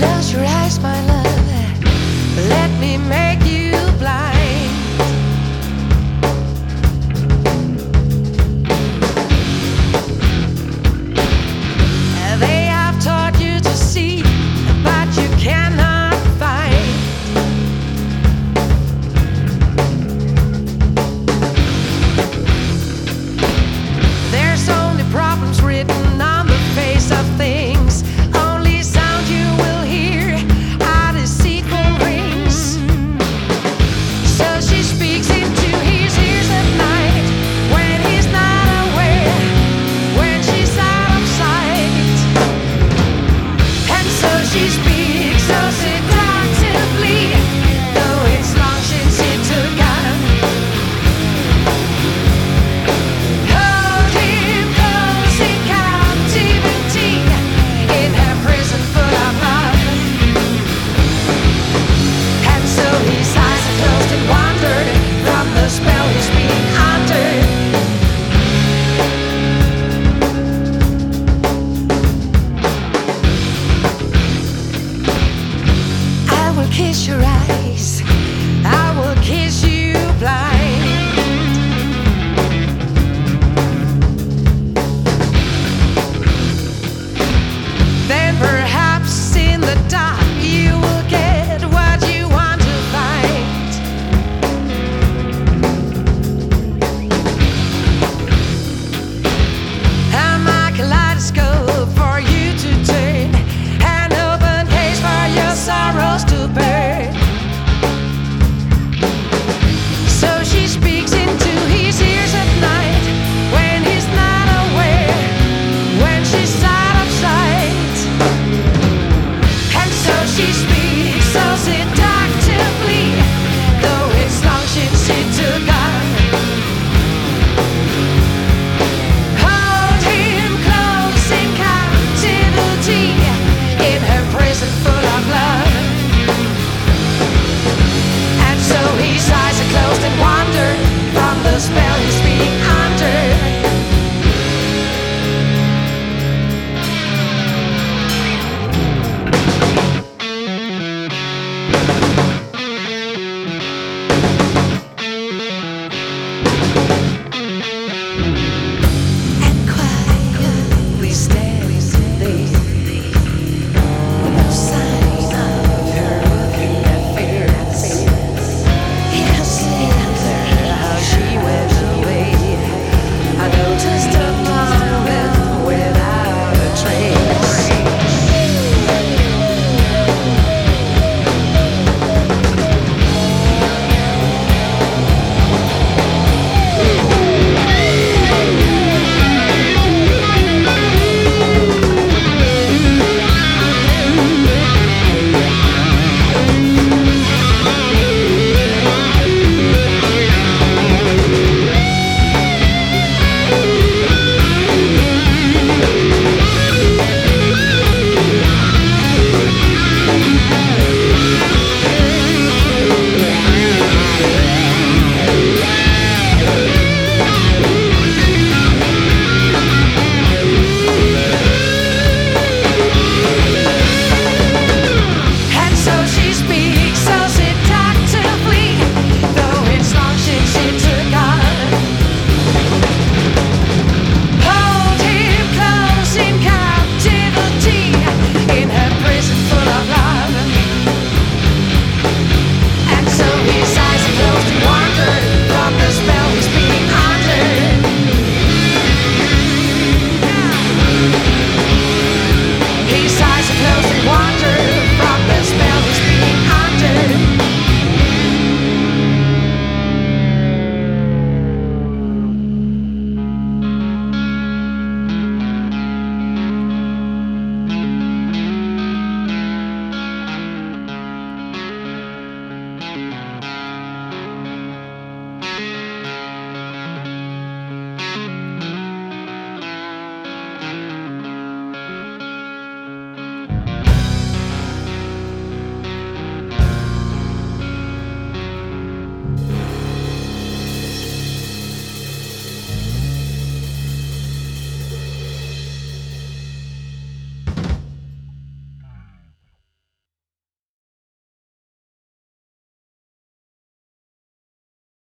Close your eyes, my love. Let me make you blind. They have taught you to see, but you cannot find. There's only problems written on the face of things. Only sound you will hear are deceitful rings. So she speaks into his ears at night when he's not aware, when she's out of sight. And so she speaks so seductively, though it's long since he took her. Hold him close in captivity, in her prison full of love. And so his eyes are closed and wandered from the spell he's being under. I will kiss your eyes, I will kiss you blind. Then perhaps in the dark you will get what you want to find. I'm a kaleidoscope for you to turn, an open case for your sorrows to burn. So she speaks into his ears at night when he's not aware, when she's out of sight. And so she speaks